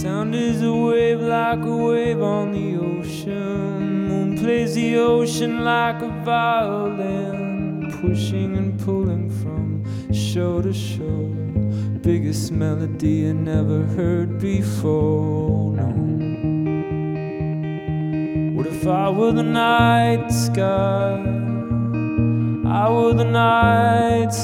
Sound is a wave like a wave on the ocean. Moon plays the ocean like a violin, pushing and pulling from shore to shore. Biggest melody I never heard before, no. What if I were the night sky? I were the night sky.